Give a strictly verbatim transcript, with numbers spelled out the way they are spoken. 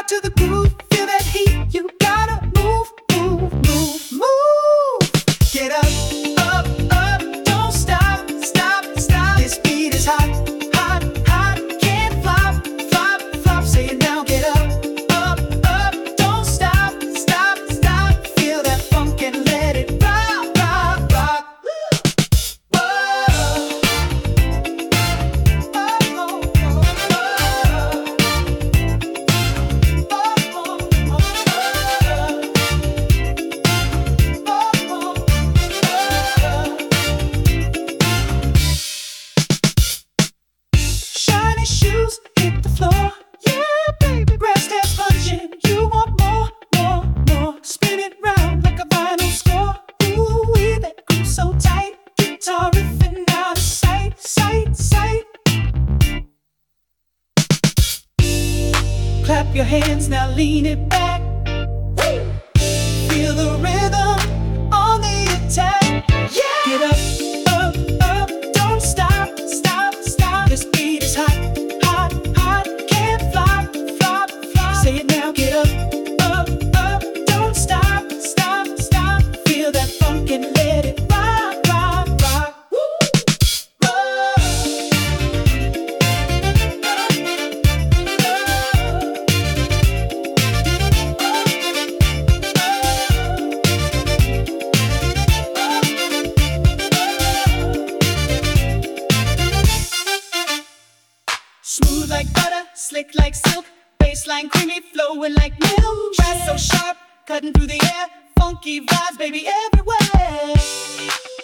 to the groove, feel that heat. You gotta move, move, move, move. Get up, up, up, don't stop, stop, stop. This beat is hot, hot, hot. Can't flop, flop, flop. Say it now. Get up, up, up, don't stop, stop, stop. Feel that funk and let it rock, rock, rock. Whoa. Shiny shoes hit the floor. Yeah, baby, brass tacks punching. You want more, more, more. Spin it round like a vinyl score. Ooh, that groove so tight. Guitar riffing out of sight, sight, sight. Clap your hands, now lean it back. Feel the rhythm on the attack. Yeah! Get up, up, up, don't stop, stop, stop. This beat is hot, hot, hot. Can't flop, flop, flop. Say it now. Get up, up, up, don't stop, stop, stop. Feel that funk and let it rock, rock, rock. Woo! Smooth like butter, slick like silk. Bassline creamy, flowing like milk. Brass so sharp, cutting through the air. Funky vibes, baby, everywhere.